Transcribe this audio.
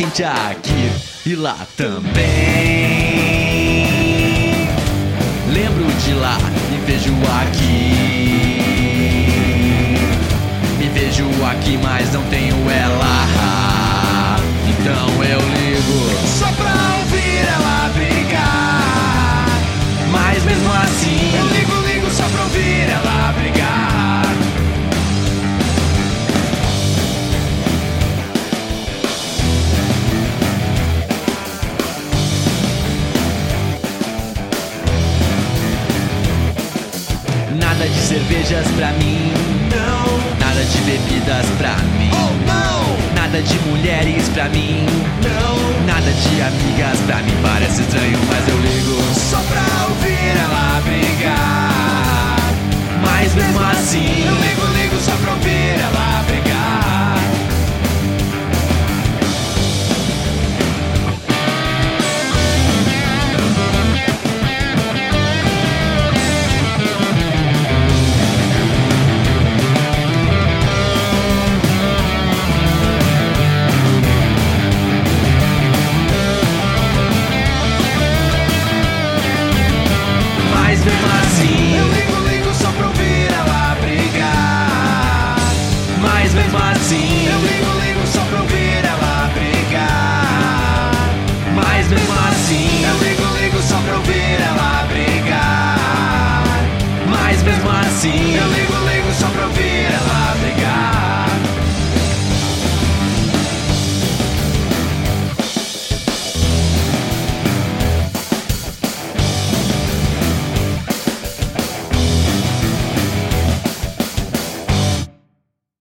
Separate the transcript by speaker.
Speaker 1: quente aqui e lá também. Lembro de lá, me vejo aqui. Me vejo aqui, mas não tenho ela. Então eu ligo
Speaker 2: só pra ouvir ela brigar.
Speaker 1: Mas mesmo assim
Speaker 2: eu ligo só pra ouvir ela brigar.
Speaker 1: Nada de cervejas pra mim,
Speaker 2: Não,
Speaker 1: nada de bebidas pra mim,
Speaker 2: oh não,
Speaker 1: nada de mulheres pra mim,
Speaker 2: não.